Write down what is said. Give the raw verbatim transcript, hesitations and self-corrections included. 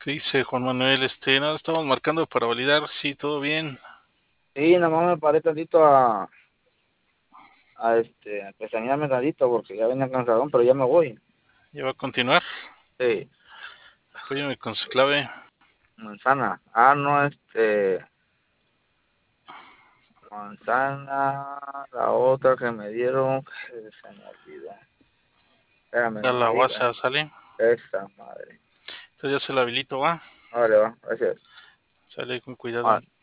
¿Qué dice Juan Manuel? Este, nada, estamos marcando para validar si todo bien. Sí, nomás me paré tantito a, a este, a pestañearme tantito porque ya venía cansadón, pero ya me voy. ¿Ya va a continuar? Sí, Apóyame con su clave. manzana. Ah, no, este, manzana, la otra que me dieron, que se me olvidó. Espérame, Da nomás la ahí, va. guasa, ¿sale? Esa madre. Entonces ya se la habilito, va. Vale, va, gracias. Sale con Ah, cuidado.